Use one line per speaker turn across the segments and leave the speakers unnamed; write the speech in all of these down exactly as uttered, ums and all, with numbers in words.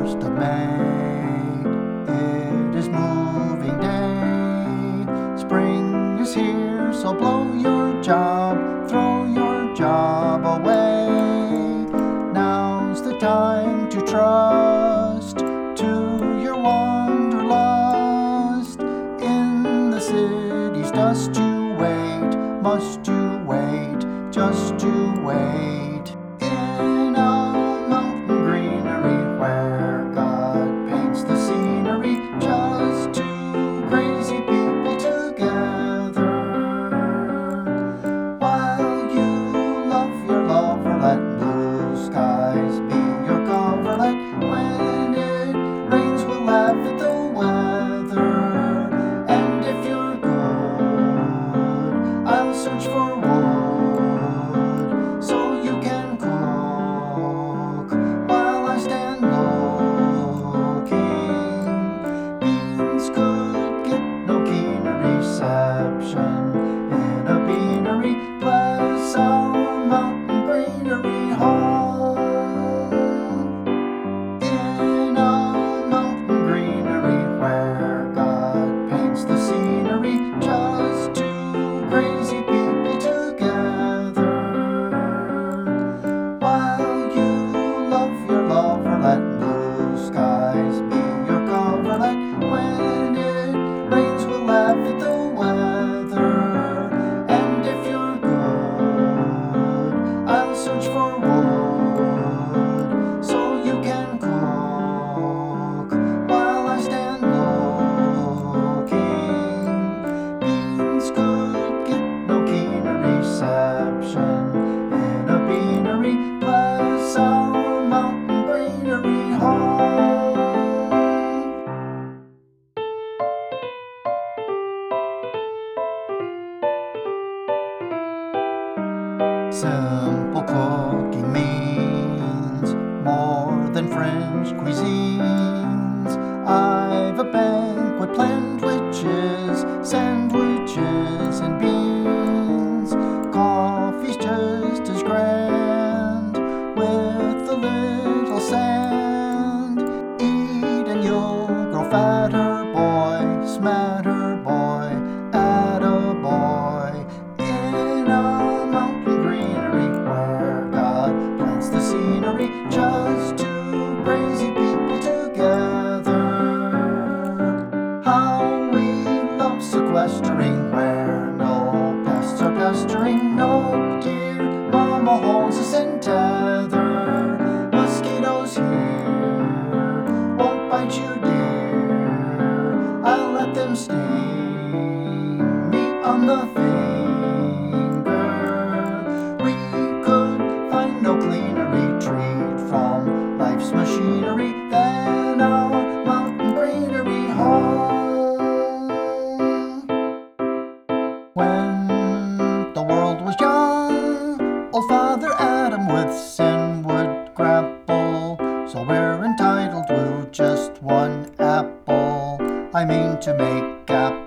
first of May. It is moving day. Spring is here, so blow your job, throw your job away. Now's the time to trust to your wanderlust. In the city's dust you wait, must you wait, just to wait. In a mountain greenery where God paints the scenery, just two crazy people together. While you love your lover, let blue skies be your coverlet. When it rains, we'll laugh at the weather. And if you're good, I'll search for wood so you can cook while I stand looking. Beans could get no keener reception in a beanery. Bless our mountain greenery home. In a mountain greenery where God paints the scenery, just two crazy people together. While you love your lover, let blue skies be your coverlet. When it rains, we'll laugh at the weather. And if you're good, I'll search for wood so you can cook while I stand looking. Beans could get no keener reception in a beanery. Bless our mountain greenery home. Simple cooking means more than French cuisines. I've a banquet planned, which is sandwiches and beans. Coffee's just as grand with a little sand. Eat and you'll grow fatter, boy, smatter, boy, attaboy. In a mountain greenery where God plants the scenery, just two crazy people together. How we love sequestering where no pests are pestering. No, dear mama holds us in tether. Mosquitoes here won't bite you, dear. I'll let them sting me on the finger. We could find no cleaner retreat from life's machinery than our mountain greenery home. When the world was young, old Father Adam with sin would grapple. So we're entitled to just one apple. I mean to make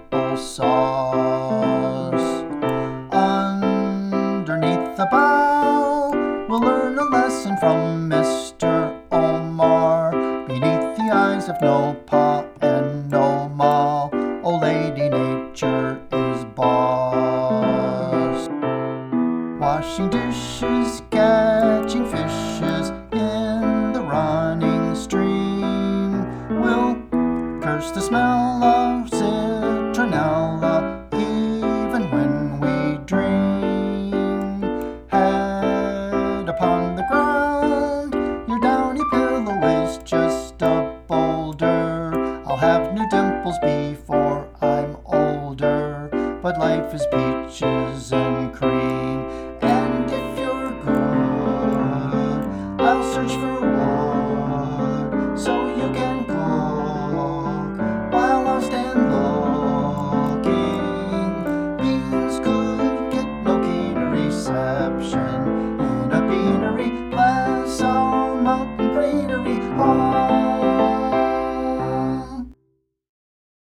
applesauce. Underneath the bough, we'll learn a lesson from Mister Omar. Beneath the eyes of no pa and no ma, old Lady Nature is boss. Washing dishes, catching fishes in the running stream. We'll curse the smell of citronella even when we dream. Head upon the ground, your downy pillow is just a boulder. I'll have new dimples before I'm older, but life is peaches and cream.